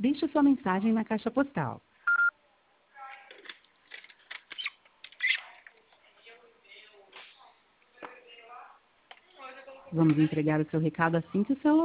Deixe sua mensagem na caixa postal. Vamos entregar o seu recado assim que o celular